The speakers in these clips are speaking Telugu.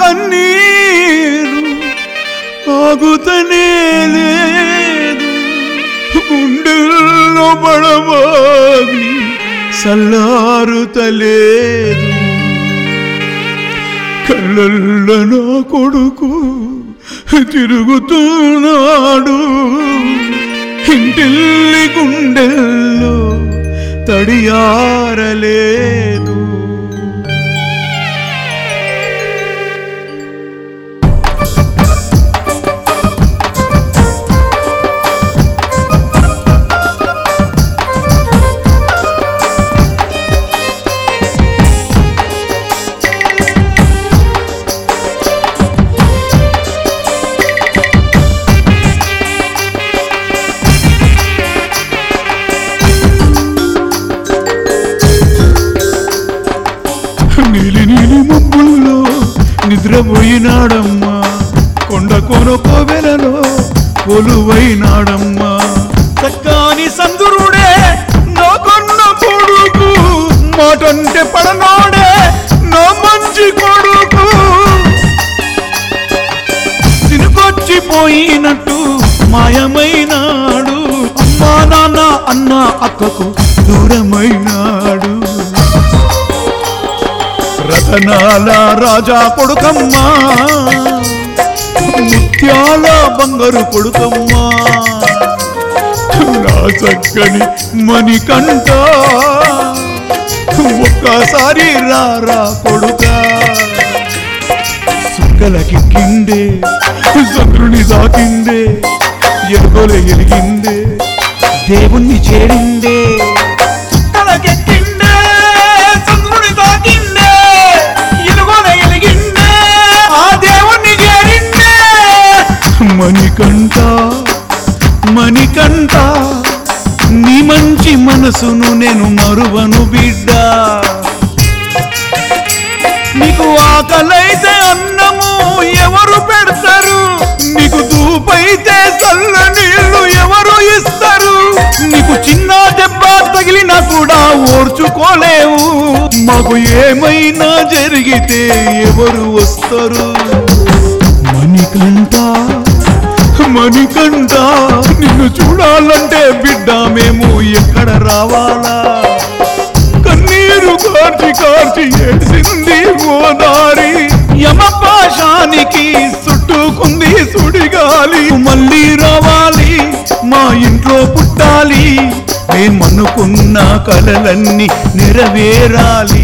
కన్నీరు ఆగుతనే లేదు, గుండెల్లో బడబాగ్ని సల్లారుతలేదు. కళ్ళల్లో నా కొడుకు తిరుగుతున్నాడు, ఇంటిల్లి గుండెల్లో తడియారలేదు. నీలి నీలి మబ్బుల్లో నిద్రపోయినాడమ్మా, కొండ కోనకోవెలలో కొలువైనాడమ్మా. చక్కాని సందురుడే నా కొన్న కొడుకు, మాటంటే పడనాడే నా మంచి కొడుకు. తినుకొచ్చిపోయినట్టు మాయమైనాడు, అమ్మా నాన్న అన్న అక్కకు దూరమైనాడు. రతనాల రాజా కొడుకమ్మా, ముత్యాల బంగారు కొడుకమ్మా, నా చక్కని మణికంఠ ఒక్కసారి రారా కొడుక. సుక్కలకిందే చంద్రుని దాకిందే, ఎరుగోలు ఎలిగిందే దేవుణ్ణి చేరిందే. సుక్కలకెక్కిందే చంద్రుని దాకిందే, ఎరుగోలు ఎలిగిందే ఆ దేవుణ్ణి చేరిందే. మణికంఠ మణికంఠ నీ మంచి మనసును నేను మరువను బిడ్డ. నీకు ఆకలైతే అన్నము ఎవరు పెడతారు, నీకు దూపైతే చల్ల నీళ్లు ఎవరు ఇస్తారు. నీకు చిన్న దెబ్బ తగిలినా కూడా ఓర్చుకోలేవు, మాకు ఏమైనా జరిగితే ఎవరు వస్తారు. మణికంఠ మణికంఠ నిన్ను చూడాలంటే బిడ్డ మేము ఎక్కడ రావాలా. కన్నీరు కార్చి కార్చి ఏడ్చింది గోదారి, యమపాశానికి చుట్టుకుంది సుడిగాలి. మళ్ళీ రావాలి మా ఇంట్లో పుట్టాలి, మేమనుకున్న కలలన్నీ నెరవేరాలి.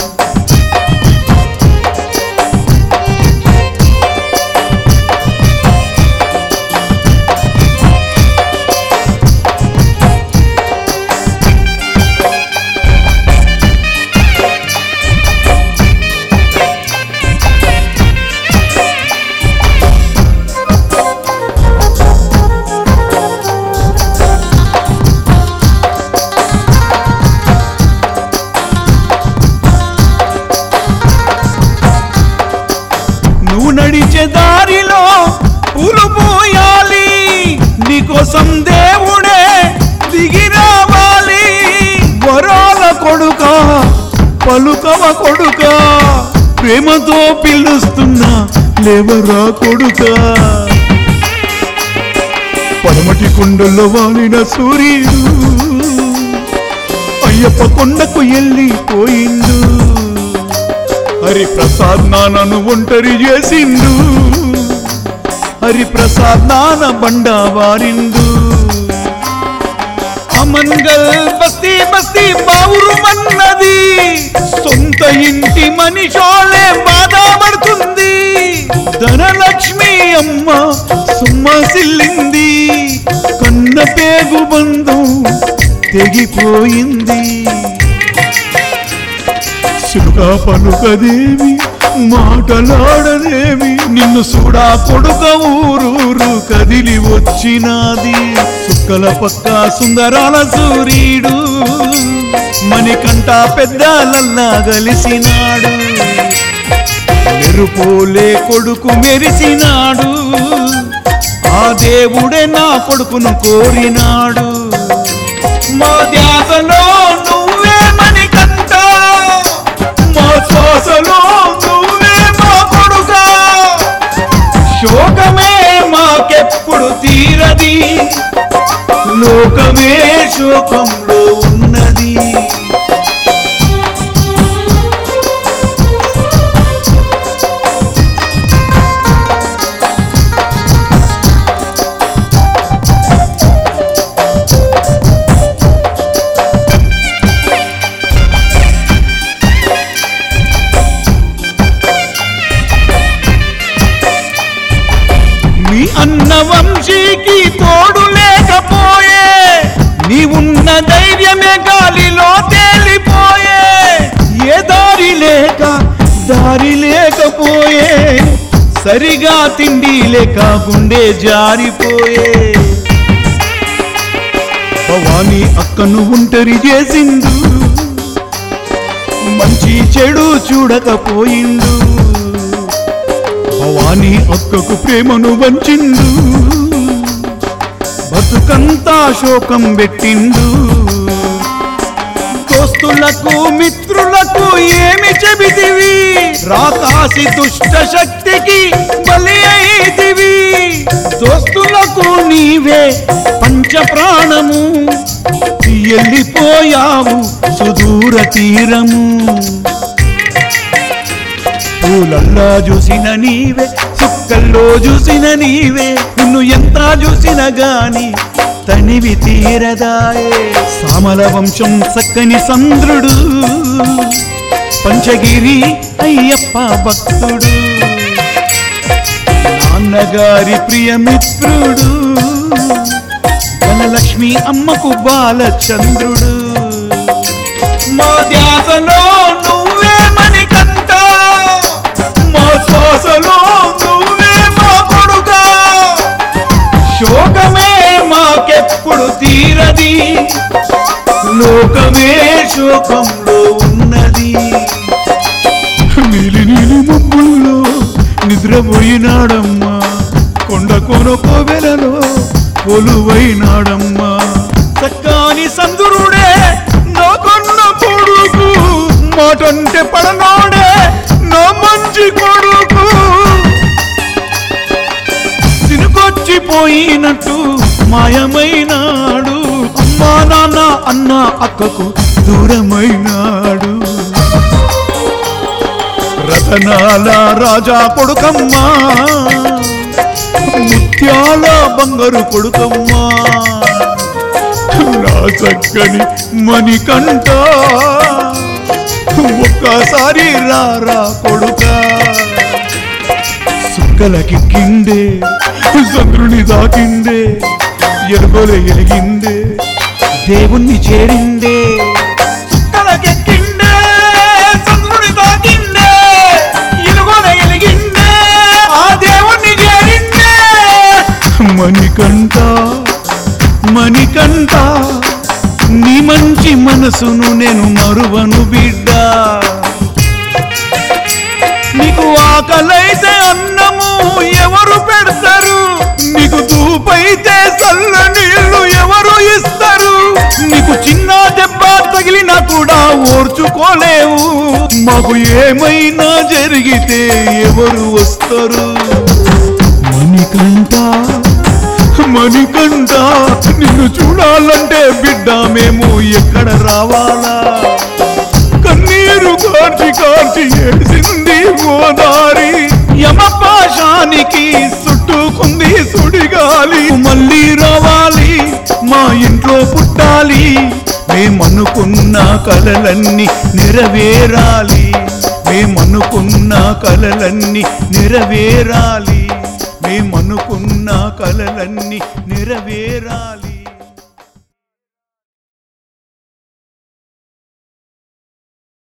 నడిచే దారిలో పూలు పూయాలి, నీకోసం దేవుడే దిగి రావాలి. వరాల కొడుక పలుకవ కొడుక, ప్రేమతో పిలుస్తున్నా లేవరా కొడుక. పడమటి కొండల్లో వాలిన సూర్యుడు అయ్యప్ప కొండకు వెళ్ళిపోయిండు. హరిప్రసాద్ నాన్నను ఒంటరి చేసిండు, హరిప్రసాద్ నాన్న బండ వారిండు. అమన్గల్ బస్తీ బస్తీ బావురు మన్నది, సొంత ఇంటి మనిషోలే బాధపడుతుంది. ధనలక్ష్మి అమ్మ సుమ్మసిల్లింది, కన్న పేగు బంధం తెగిపోయింది. చిలుక పలుకదేవి మాటలాడదేవి, నిన్ను చూడా కొడుక ఊరూరు కదిలి వచ్చినాది. సుక్కల పక్క సుందరాల సూర్యుడు మణికంఠ పెద్దలల్లా గలిసినాడు. మెరుపోలే కొడుకు మెరిసినాడు, ఆ దేవుడే నా కొడుకును కోరినాడు. మా ధ్యాసలో నువ్వే మణికంఠ, మా శ్వాసలో నువ్వే మా కొడుకా. లోకమే శోకంలో ఉన్నది. నీ అన్న వంశీకి తోడు లేకపోయే, నీవున్న ధైర్యమే గాలిలో తేలిపోయే. ఏ దారి లేకపోయే, సరిగా తిండి లేక గుండె జారిపోయే. భవానీ అక్కను ఒంటరి చేసిండు, మంచి చెడు చూడకపోయిండు. భవానీ అక్కకు ప్రేమను వంచిండు, బతుకంతా శోకం పెట్టిండు. దోస్తులకు మిత్రులకు ఏమి చెబితివి, రాకాసి దుష్ట శక్తికి బలి అయితివి. దోస్తులకు నీవే పంచ ప్రాణము, వెళ్ళిపోయావు సుదూర తీరము. పూలల్లా చూసిన నీవే, సుక్కల్లో చూసిన నీవే, నిన్ను ఎంత చూసిన గాని తనివి తీరదాయే. సామల వంశం చక్కని సంద్రుడు, పంచగిరి అయ్యప్ప భక్తుడు, నాన్నగారి ప్రియమిత్రుడు, ధనలక్ష్మి అమ్మకు బాలచంద్రుడు. మా ధ్యాసలో నువ్వే మణికంఠ, మా శ్వాసలో నువ్వే మా కొడుకా. శోకమే మాకెప్పుడు తీరది, లోకమే శోకంలో ఉన్నది. నీలి నీలి మబ్బుల్లో నిద్రపోయినాడమ్మా, కొండ కోనకోవెలలో కొలువైనాడమ్మా. చక్కని సందురుడే నా కొన్న కొడుకు, మాటంటే పడనాడే నా మంచి కొడుకు. సినుకొచ్చిపోయినట్టు మాయమైనాడు, అమ్మా నాన్న అన్న అక్కకు దూరమైనాడు. రతనాల రాజా కొడుకమ్మా, ముత్యాల బంగారు కొడుకమ్మా, నా చక్కని మణికంఠ. ఒక్కసారి రారా కొడుకా. సుక్కలకి కిండే చంద్రుని దాకిండే, ఎరుగోలు ఎలిగిందే దేవుణ్ణి చేరిందే. సుక్కలకెక్కిండే చంద్రుని దాకిండే, ఎరుగోలు ఎలిగిందే ఆ దేవుణ్ణి చేరిందే. మణికంఠ మణికంఠ, నీ మంచి మనసును నేను మరువను బిడ్డ. నీకు ఆకలైతే అన్నము ఎవరు పెడతారు, నీకు దూపైతే చల్ల నీళ్లు ఎవరు ఇస్తారు. నీకు చిన్న దెబ్బ తగిలినా కూడా ఓర్చుకోలేవు, మాకు ఏమైనా జరిగితే ఎవరు వస్తారు. మణికంఠ మణికంఠ, నిన్ను చూడాలంటే బిడ్డ మేము ఎక్కడ రావాలా. కన్నీరు కార్చి కార్చి ఏడ్చింది గోదారి, యమపాశానికి చుట్టుకుంది సుడిగాలి. మళ్ళీ రావాలి, మా ఇంట్లో పుట్టాలి, మేమనుకున్న కలలన్నీ నెరవేరాలి. మేమనుకున్న కలలన్నీ నెరవేరాలి. మేమనుకున్న కలలన్నీ నెరవేరాలి.